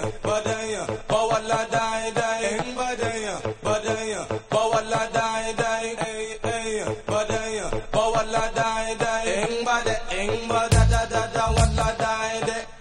badaya, bawala die die, badaya, badaya, bawala die die, badaya, bawala die die, bada da da da da, wala die die.